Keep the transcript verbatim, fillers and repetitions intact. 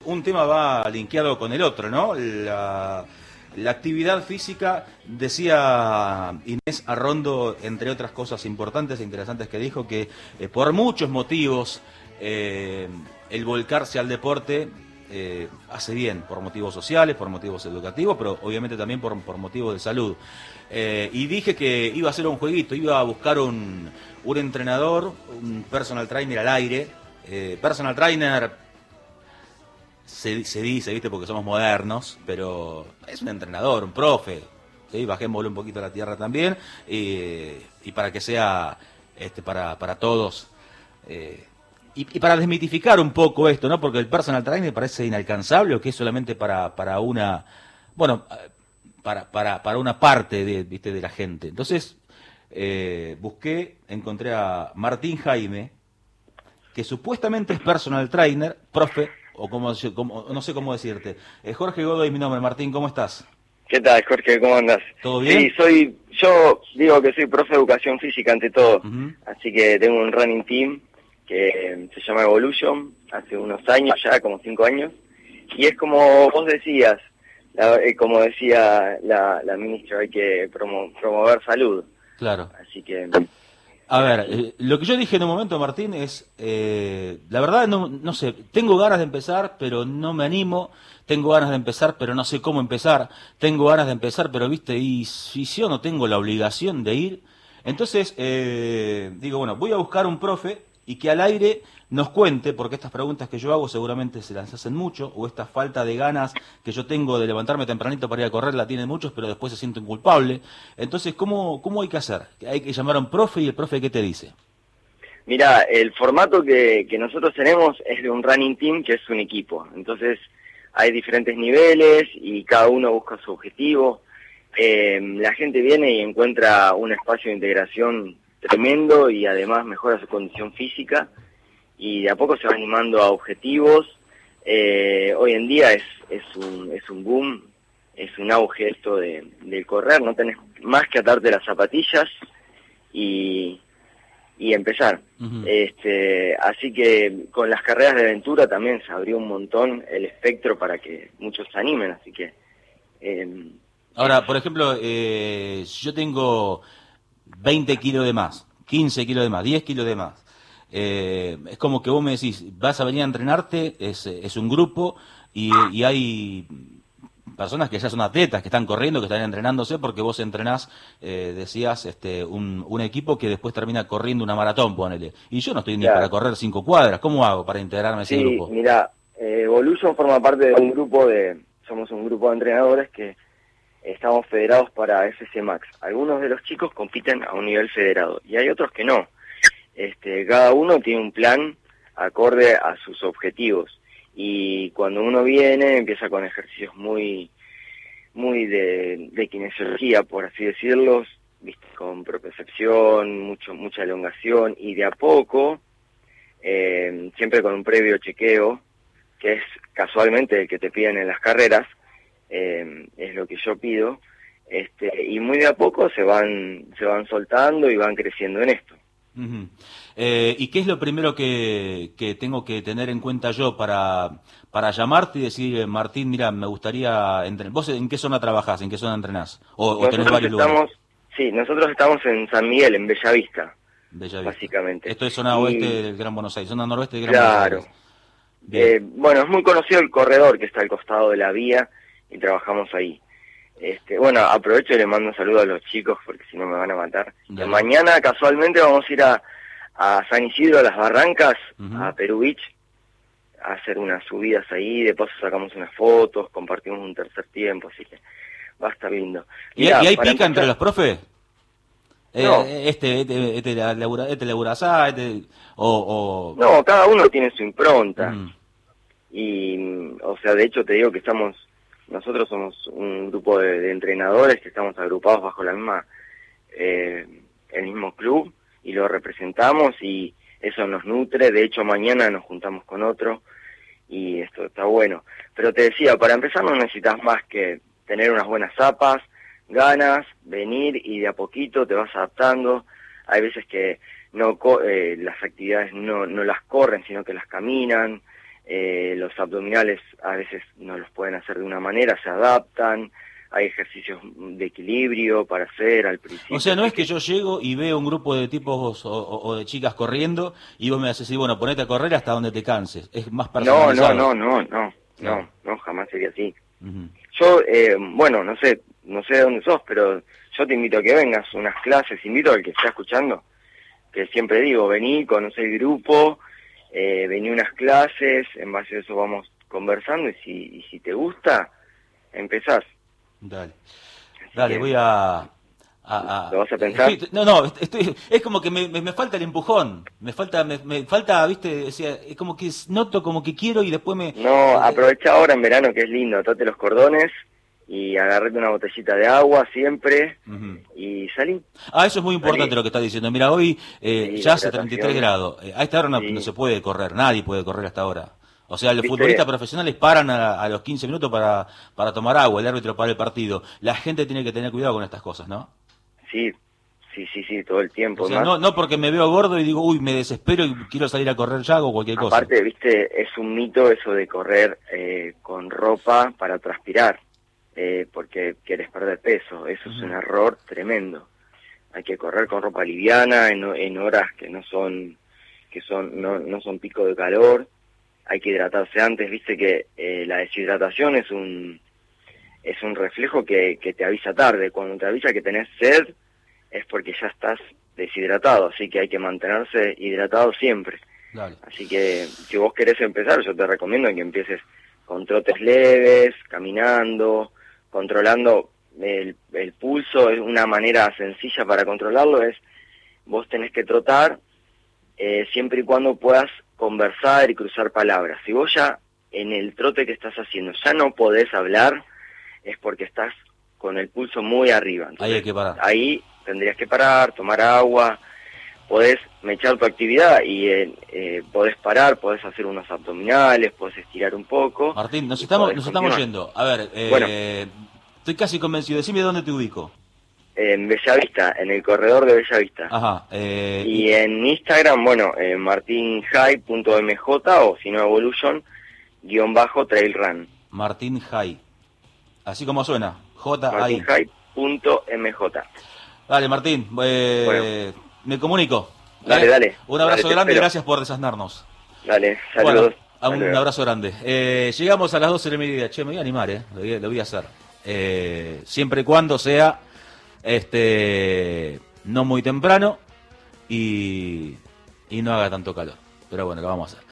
un tema va linkeado con el otro, ¿no? La, la actividad física, decía Inés Arrondo, entre otras cosas importantes e interesantes que dijo, que eh, por muchos motivos eh, el volcarse al deporte eh, hace bien, por motivos sociales, por motivos educativos, pero obviamente también por, por motivos de salud. Eh, y dije que iba a hacer un jueguito, iba a buscar un, un entrenador, un personal trainer al aire. Eh, personal trainer se, se dice, ¿viste? Porque somos modernos, pero es un entrenador, un profe, ¿sí? Bajémosle un poquito a la tierra también, eh, y para que sea este, para, para todos. Eh, y, y para desmitificar un poco esto, ¿no? Porque el personal trainer parece inalcanzable, o que es solamente para, para una... Bueno... Para, para, para una parte de, ¿viste? de la gente. Entonces, eh, busqué, encontré a Martín Jaime, que supuestamente es personal trainer, profe, o como, como no sé cómo decirte. Eh, Jorge Godoy es mi nombre. Martín, ¿cómo estás? ¿Qué tal, Jorge? ¿Cómo andas? ¿Todo bien? Sí, soy, yo digo que soy profe de educación física ante todo, Uh-huh. así que tengo un running team que se llama Evolution, hace unos años ya, como cinco años, y es como vos decías, La, eh, como decía la, la ministra, hay que promo, promover salud. Claro. Así que... A ver, eh, lo que yo dije en un momento, Martín, es, eh, la verdad, no, no sé, tengo ganas de empezar, pero no me animo, tengo ganas de empezar, pero no sé cómo empezar, tengo ganas de empezar, pero viste, y si yo no tengo la obligación de ir, entonces, eh, digo, bueno, voy a buscar un profe y que al aire nos cuente, porque estas preguntas que yo hago seguramente se las hacen mucho, o esta falta de ganas que yo tengo de levantarme tempranito para ir a correr la tienen muchos, pero después se sienten culpables. Entonces, ¿cómo, cómo hay que hacer? Hay que llamar a un profe, y el profe, ¿qué te dice? Mira, el formato que, que nosotros tenemos es de un running team, que es un equipo. Entonces, hay diferentes niveles y cada uno busca su objetivo. Eh, la gente viene y encuentra un espacio de integración tremendo y además mejora su condición física. Y de a poco se va animando a objetivos. Eh, hoy en día es, es, un, es un boom, es un auge esto de, de correr, no tenés más que atarte las zapatillas y, y empezar. Uh-huh. Este, así que con las carreras de aventura también se abrió un montón el espectro para que muchos se animen, así que... Eh, Ahora, por ejemplo, eh, yo tengo veinte kilos de más, quince kilos de más, diez kilos de más. Eh, es como que vos me decís, vas a venir a entrenarte, es, es un grupo, y, y hay personas que ya son atletas, que están corriendo, que están entrenándose, porque vos entrenás, eh, decías, este, un, un equipo que después termina corriendo una maratón, ponele. Y yo no estoy ni claro. para correr cinco cuadras. ¿Cómo hago para integrarme a ese sí, grupo? Sí, mira, eh, Evolution forma parte de un grupo de, somos un grupo de entrenadores que estamos federados para F C Max. Algunos de los chicos compiten a un nivel federado y hay otros que no. Este, cada uno tiene un plan acorde a sus objetivos y cuando uno viene empieza con ejercicios muy muy de, de kinesiología, por así decirlo, ¿viste? Con propiocepción, mucho mucha elongación y de a poco, eh, siempre con un previo chequeo, que es casualmente el que te piden en las carreras, eh, es lo que yo pido, este, y muy de a poco se van se van soltando y van creciendo en esto. Uh-huh. eh, ¿Y qué es lo primero que, que tengo que tener en cuenta yo para, para llamarte y decir, Martín, mira, me gustaría entrenar? ¿Vos en qué zona trabajás? ¿En qué zona entrenás? ¿O, o tenés varios estamos, lugares? Sí, nosotros estamos en San Miguel, en Bellavista, Bellavista. Básicamente. Esto es zona y... oeste del Gran Buenos Aires, zona noroeste del Gran claro. Buenos Aires. Eh, bueno, es muy conocido el corredor que está al costado de la vía y trabajamos ahí. Este, bueno, aprovecho y le mando un saludo a los chicos porque si no me van a matar. Mañana casualmente vamos a ir a, a San Isidro, a las Barrancas, uh-huh. a Perú Beach, a hacer unas subidas ahí, de paso sacamos unas fotos, compartimos un tercer tiempo, así que va a estar lindo. Mirá, ¿Y, ¿Y hay pica empezar... entre los profes? No. Eh, este, este, este, labura, este laburazá, este, o, o... No, cada uno tiene su impronta. Uh-huh. Y, o sea, de hecho te digo que estamos... Nosotros somos un grupo de, de entrenadores que estamos agrupados bajo la misma, eh, el mismo club y lo representamos y eso nos nutre. De hecho, mañana nos juntamos con otro y esto está bueno. Pero te decía, para empezar no necesitas más que tener unas buenas zapas, ganas, venir y de a poquito te vas adaptando. Hay veces que no eh, las actividades no, no las corren, sino que las caminan. eh, los abdominales a veces no los pueden hacer de una manera, se adaptan, hay ejercicios de equilibrio para hacer al principio. O sea, no es que yo llego y veo un grupo de tipos o, o- o de chicas corriendo y vos me haces decir, bueno, ponete a correr hasta donde te canses. Es más No, personalizado. no, no, no, no, Claro. no, no, jamás sería así. Ujú. Yo, eh, bueno, no sé, no sé de dónde sos, pero yo te invito a que vengas unas clases, invito al que está escuchando, que siempre digo, vení, conocé el grupo, eh, vení unas clases, en base a eso vamos conversando y si, y si te gusta, empezás. Dale. Así Dale, que, voy a... a- a- ¿Lo vas a pensar? estoy- no, no, estoy, es como que me, me, me falta el empujón, me falta, me, me falta, viste, o sea, es como que noto como que quiero y después me... No, eh, aprovecha ahora en verano que es lindo, atate los cordones y agarrate una botellita de agua siempre ujú. y salí. Ah, eso es muy importante Salí. lo que estás diciendo. Mira, hoy eh, Sí, ya la hace treinta y tres hidratación. grados. Eh, a esta hora no, Sí. no se puede correr, nadie puede correr hasta ahora. O sea, los ¿Viste? futbolistas profesionales paran a, a los quince minutos para, para tomar agua, el árbitro para el partido. La gente tiene que tener cuidado con estas cosas, ¿no? Sí, sí, sí, sí, todo el tiempo. O sea, Más, no, no porque me veo gordo y digo, uy, me desespero y quiero salir a correr ya o cualquier cosa. aparte, viste, es un mito eso de correr eh, con ropa para transpirar, eh, porque quieres perder peso. Eso es un error tremendo. Hay que correr con ropa liviana en, en horas que no son que son no, no son pico de calor. Hay que hidratarse antes, viste que eh, la deshidratación es un es un reflejo que, que te avisa tarde. Cuando te avisa que tenés sed es porque ya estás deshidratado, así que hay que mantenerse hidratado siempre. Dale. Así que si vos querés empezar, yo te recomiendo que empieces con trotes leves, caminando, controlando el, el pulso. Es una manera sencilla para controlarlo, es vos tenés que trotar eh, siempre y cuando puedas conversar y cruzar palabras. Si vos ya en el trote que estás haciendo ya no podés hablar, es porque estás con el pulso muy arriba. Entonces, Ahí hay que parar. ahí tendrías que parar, tomar agua, podés mechar tu actividad y eh, eh, podés parar, podés hacer unos abdominales, podés estirar un poco. Martín, nos y estamos, podés nos estamos continuar. yendo. A ver, eh, Bueno. estoy casi convencido. Decime dónde te ubico. En Bellavista, en el corredor de Bellavista. Ajá. Eh, Y en Instagram, bueno, eh, martinhigh punto m j o si no Evolution, guión bajo Trail Run. Martín Jai. Así como suena. J I. martinhigh punto m j. Dale, Martín. eh, Bueno. Me comunico. Dale, Eh, dale. Un abrazo Dale, te grande y espero. gracias por desasnarnos. Dale, Bueno, saludos. a un Hasta luego. abrazo grande. Eh, llegamos a las doce de la mediodía. Che, me voy a animar, ¿eh? Lo voy, lo voy a hacer. Eh, siempre y cuando sea este no muy temprano y, y no haga tanto calor. Pero bueno, lo vamos a hacer.